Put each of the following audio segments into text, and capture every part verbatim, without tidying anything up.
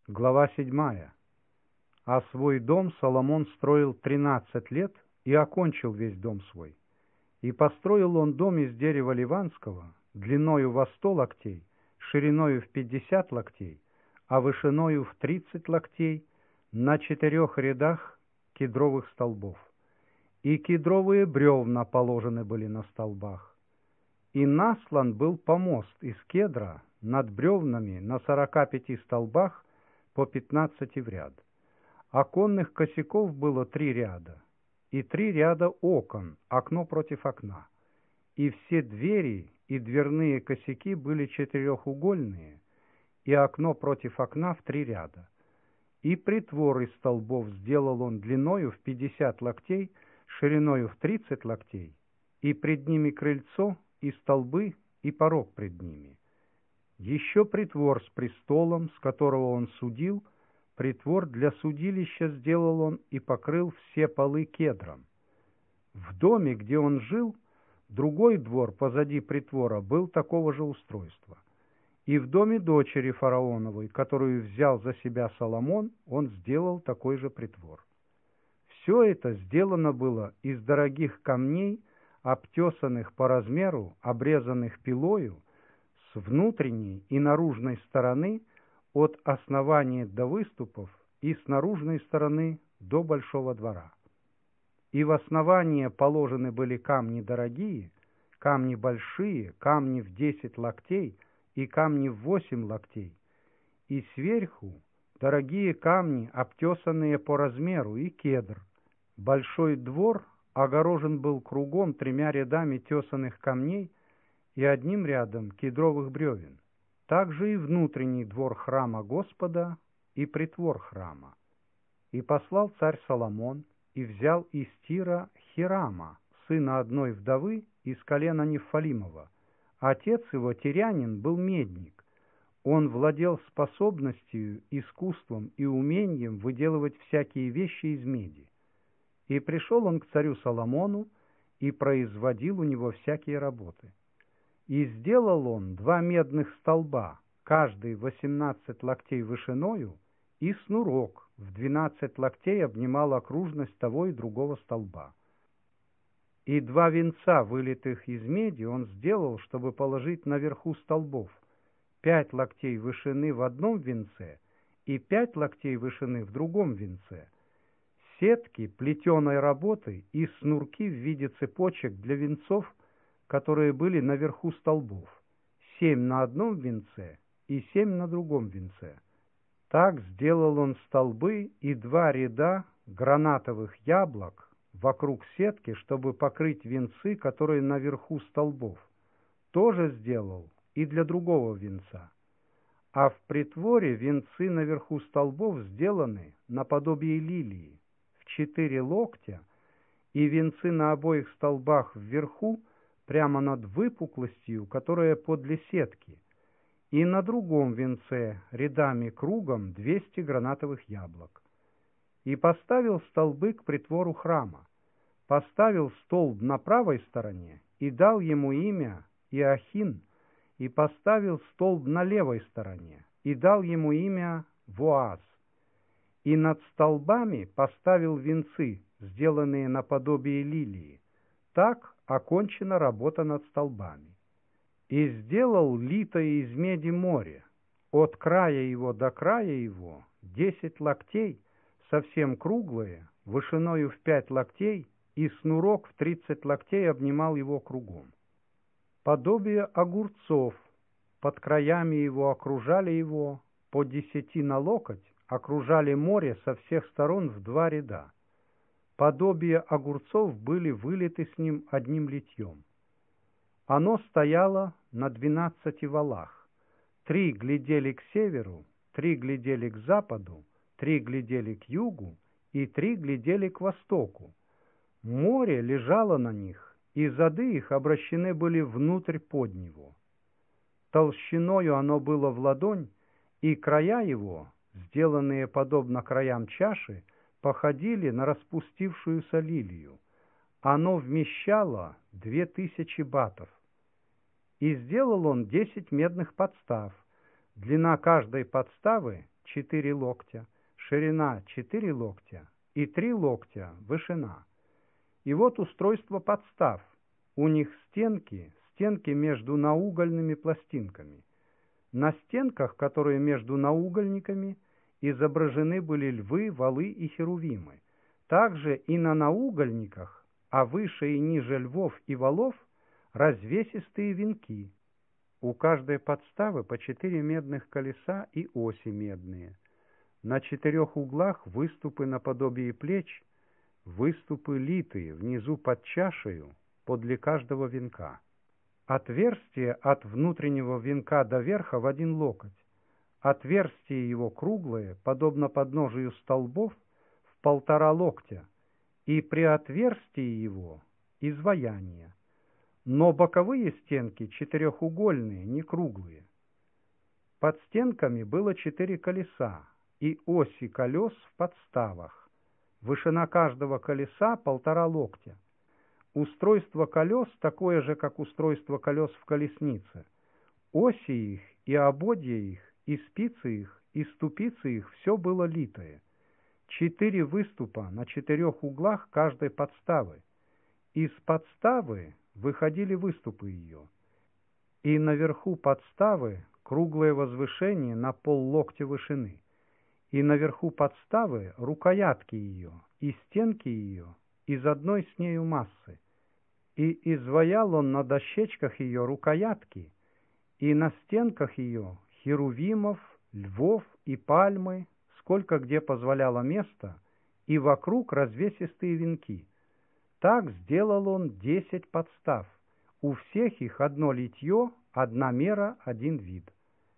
Глава седьмая. А свой дом Соломон строил тринадцать лет и окончил весь дом свой. И построил он дом из дерева ливанского, длиною во сто локтей, шириною в пятьдесят локтей, а вышиною в тридцать локтей, на четырех рядах кедровых столбов. И кедровые бревна положены были на столбах. И наслан был помост из кедра над бревнами на сорока пяти столбах по пятнадцати в ряд. Оконных косяков было три ряда, и три ряда окон, окно против окна. И все двери и дверные косяки были четырехугольные, и окно против окна в три ряда. И притвор из столбов сделал он длиною в пятьдесят локтей, шириною в тридцать локтей, и пред ними крыльцо, и столбы, и порог пред ними. Еще притвор с престолом, с которого он судил, притвор для судилища сделал он и покрыл все полы кедром. В доме, где он жил, другой двор позади притвора был такого же устройства. И в доме дочери фараоновой, которую взял за себя Соломон, он сделал такой же притвор. Все это сделано было из дорогих камней, обтесанных по размеру, обрезанных пилою, с внутренней и наружной стороны, от основания до выступов, и с наружной стороны до большого двора. И в основание положены были камни дорогие, камни большие, камни в десять локтей и камни в восемь локтей, и сверху дорогие камни, обтесанные по размеру, и кедр. Большой двор огорожен был кругом тремя рядами тесаных камней и одним рядом кедровых бревен. Также и внутренний двор храма Господа и притвор храма. И послал царь Соломон, и взял из Тира Хирама, сына одной вдовы из колена Нефалимова. Отец его, тирянин, был медник. Он владел способностью, искусством и умением выделывать всякие вещи из меди. И пришел он к царю Соломону и производил у него всякие работы. И сделал он два медных столба, каждый восемнадцать локтей вышиною, и снурок в двенадцать локтей обнимал окружность того и другого столба. И два венца, вылитых из меди, он сделал, чтобы положить наверху столбов, пять локтей вышины в одном венце и пять локтей вышины в другом венце, сетки плетеной работы и снурки в виде цепочек для венцов, которые были наверху столбов, семь на одном венце и семь на другом венце. Так сделал он столбы и два ряда гранатовых яблок вокруг сетки, чтобы покрыть венцы, которые наверху столбов. Тоже сделал и для другого венца. А в притворе венцы наверху столбов сделаны наподобие лилии, в четыре локтя, и венцы на обоих столбах вверху, прямо над выпуклостью, которая подле сетки, и на другом венце рядами кругом двести гранатовых яблок. И поставил столбы к притвору храма, поставил столб на правой стороне и дал ему имя Иохин, и поставил столб на левой стороне и дал ему имя Воаз. И над столбами поставил венцы, сделанные наподобие лилии. Так окончена работа над столбами. И сделал литое из меди море, от края его до края его десять локтей, совсем круглое, вышиною в пять локтей, и снурок в тридцать локтей обнимал его кругом. Подобие огурцов, под краями его окружали его, по десяти на локоть, окружали море со всех сторон в два ряда. Подобие огурцов были вылиты с ним одним литьем. Оно стояло на двенадцати валах. Три глядели к северу, три глядели к западу, три глядели к югу и три глядели к востоку. Море лежало на них, и зады их обращены были внутрь под него. Толщиною оно было в ладонь, и края его, сделанные подобно краям чаши, походили на распустившуюся лилию. Оно вмещало две тысячи батов. И сделал он десять медных подстав. Длина каждой подставы четыре локтя, ширина четыре локтя и три локтя вышина. И вот устройство подстав. У них стенки, стенки между наугольными пластинками. На стенках, которые между наугольниками, изображены были львы, валы и херувимы. Также и на наугольниках, а выше и ниже львов и валов, развесистые венки. У каждой подставы по четыре медных колеса и оси медные. На четырех углах выступы наподобие плеч, выступы литые внизу под чашею, подле каждого венка. Отверстие от внутреннего венка до верха в один локоть. Отверстие его круглое, подобно подножию столбов, в полтора локтя, и при отверстии его изваяние. Но боковые стенки четырехугольные, не круглые. Под стенками было четыре колеса и оси колес в подставах. Вышина каждого колеса полтора локтя. Устройство колес такое же, как устройство колес в колеснице. Оси их и ободья их, и спицы их, и ступицы их все было литое. Четыре выступа на четырех углах каждой подставы. Из подставы выходили выступы ее. И наверху подставы круглое возвышение на поллоктя вышины. И наверху подставы рукоятки ее, и стенки ее из одной с нею массы. И изваял он на дощечках ее рукоятки, и на стенках ее херувимов, львов и пальмы, сколько где позволяло место, и вокруг развесистые венки. Так сделал он десять подстав. У всех их одно литье, одна мера, один вид.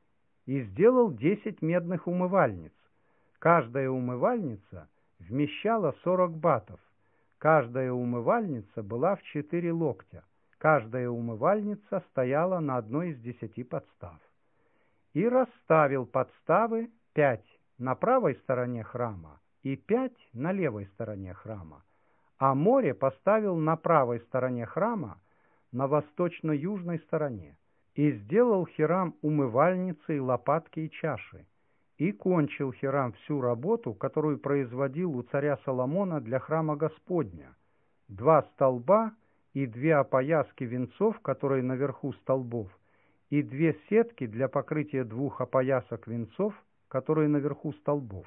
И сделал десять медных умывальниц. Каждая умывальница вмещала сорок батов. Каждая умывальница была в четыре локтя. Каждая умывальница стояла на одной из десяти подстав. И расставил подставы пять на правой стороне храма и пять на левой стороне храма. А море поставил на правой стороне храма, на восточно-южной стороне. И сделал Хирам умывальницы, и лопатки и чаши. И кончил Хирам всю работу, которую производил у царя Соломона для храма Господня. Два столба и две опояски венцов, которые наверху столбов, и две сетки для покрытия двух опоясок венцов, которые наверху столбов,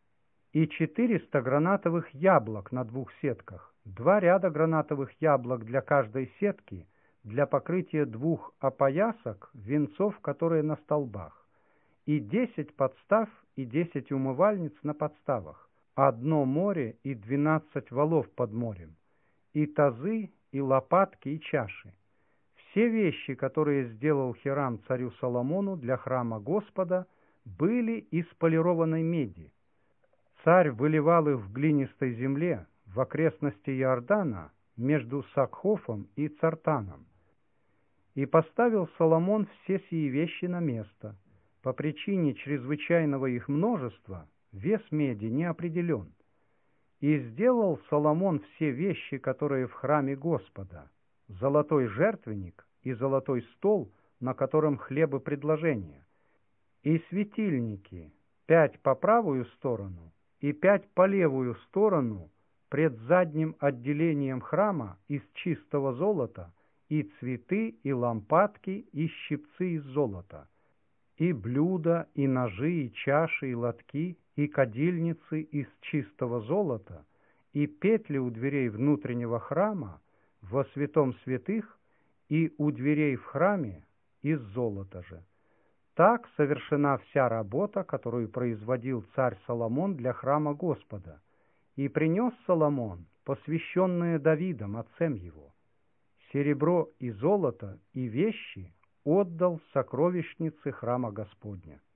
и четыреста гранатовых яблок на двух сетках, два ряда гранатовых яблок для каждой сетки, для покрытия двух опоясок венцов, которые на столбах, и десять подстав и десять умывальниц на подставах, одно море и двенадцать валов под морем, и тазы, и лопатки, и чаши. Все вещи, которые сделал Хирам царю Соломону для храма Господа, были из полированной меди. Царь выливал их в глинистой земле в окрестности Иордана между Сакхофом и Цартаном. И поставил Соломон все сии вещи на место. По причине чрезвычайного их множества вес меди не определен. И сделал Соломон все вещи, которые в храме Господа: золотой жертвенник и золотой стол, на котором хлебопредложения, и светильники, пять по правую сторону и пять по левую сторону пред задним отделением храма из чистого золота, и цветы, и лампадки, и щипцы из золота, и блюда, и ножи, и чаши, и лотки, и кадильницы из чистого золота, и петли у дверей внутреннего храма во святом святых, и у дверей в храме из золота же. Так совершена вся работа, которую производил царь Соломон для храма Господа, и принес Соломон посвященное Давидом, отцем его. Серебро и золото и вещи отдал в сокровищницы храма Господня.